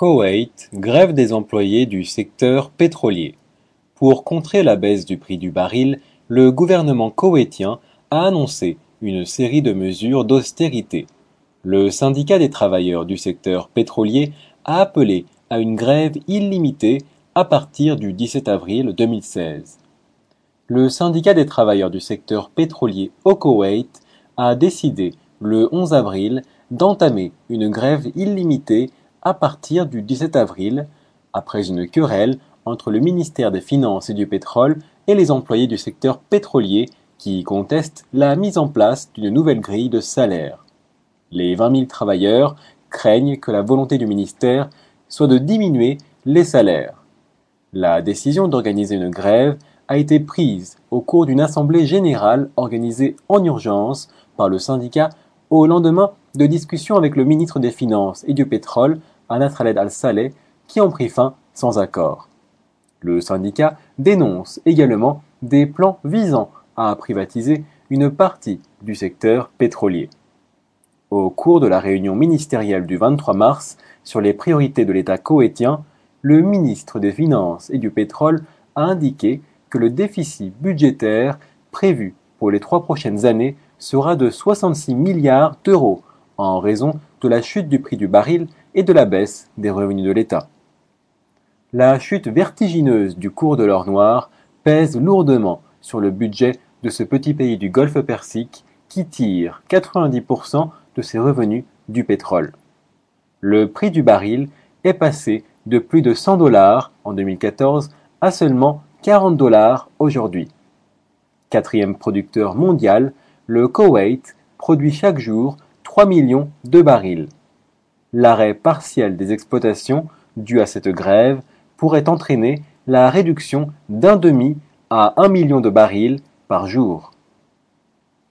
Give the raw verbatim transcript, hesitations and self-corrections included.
Koweït, grève des employés du secteur pétrolier. Pour contrer la baisse du prix du baril, le gouvernement koweïtien a annoncé une série de mesures d'austérité. Le syndicat des travailleurs du secteur pétrolier a appelé à une grève illimitée à partir du dix-sept avril deux mille seize. Le syndicat des travailleurs du secteur pétrolier au Koweït a décidé le onze avril d'entamer une grève illimitée à partir du dix-sept avril, après une querelle entre le ministère des Finances et du Pétrole et les employés du secteur pétrolier qui contestent la mise en place d'une nouvelle grille de salaire. Les vingt mille travailleurs craignent que la volonté du ministère soit de diminuer les salaires. La décision d'organiser une grève a été prise au cours d'une assemblée générale organisée en urgence par le syndicat au lendemain de discussions avec le ministre des Finances et du Pétrole, Anat Khaled Al-Saleh, qui ont pris fin sans accord. Le syndicat dénonce également des plans visant à privatiser une partie du secteur pétrolier. Au cours de la réunion ministérielle du vingt-trois mars sur les priorités de l'État koweïtien, le ministre des Finances et du Pétrole a indiqué que le déficit budgétaire prévu pour les trois prochaines années sera de soixante-six milliards d'euros en raison de la chute du prix du baril et de la baisse des revenus de l'État. La chute vertigineuse du cours de l'or noir pèse lourdement sur le budget de ce petit pays du Golfe Persique qui tire quatre-vingt-dix pour cent de ses revenus du pétrole. Le prix du baril est passé de plus de cent dollars en deux mille quatorze à seulement quarante dollars aujourd'hui. Quatrième producteur mondial, le Koweït produit chaque jour trois millions de barils. L'arrêt partiel des exploitations dû à cette grève pourrait entraîner la réduction d'un demi à un million de barils par jour.